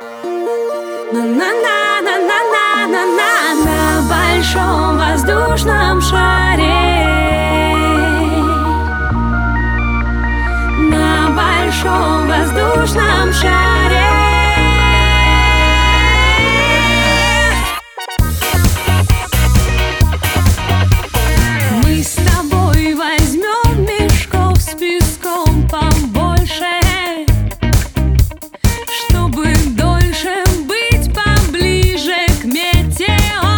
На большом воздушном шаре, на большом воздушном шаре. Мы с тобой возьмем мешков с песком побольше, чтобы дольше быть поближе к метео.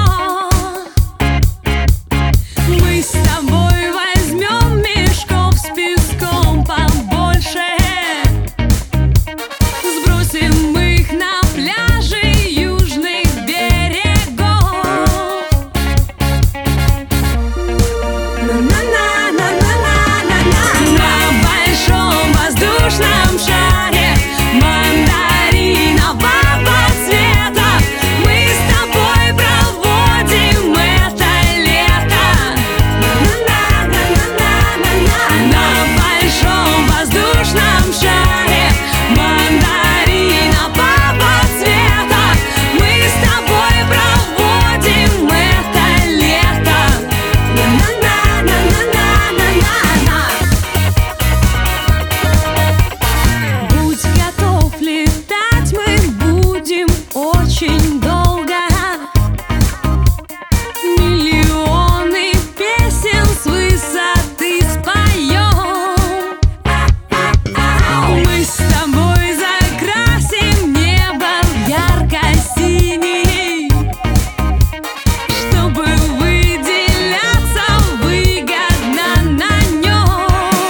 Мы с тобой возьмем мешков с песком побольше, сбросим их на пляжи южных берегов. На большом воздушном шаре мандаринового цвета мы с тобой проводим это лето. На большом воздушном шаре мандаринового цвета мы с тобой проводим это лето. Будь готов летать, мы будем очень долго. Миллионы песен с высоты споем. Мы с тобой закрасим небо в ярко-синий, чтобы выделяться выгодно на нем.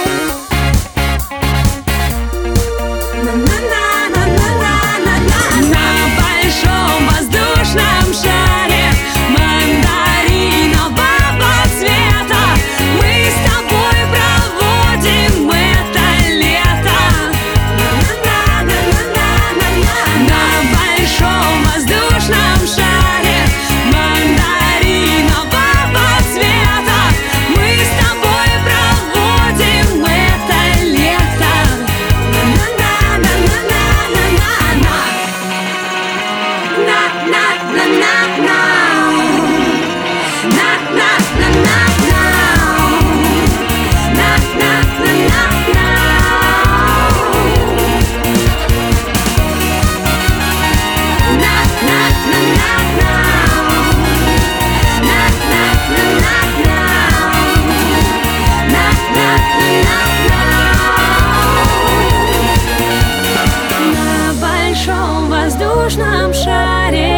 На большом воздушном шаре мандаринового цвета мы с тобой проводим это лето. На большом воздушном шаре мандаринового цвета мы с тобой проводим это лето. На большом воздушном шаре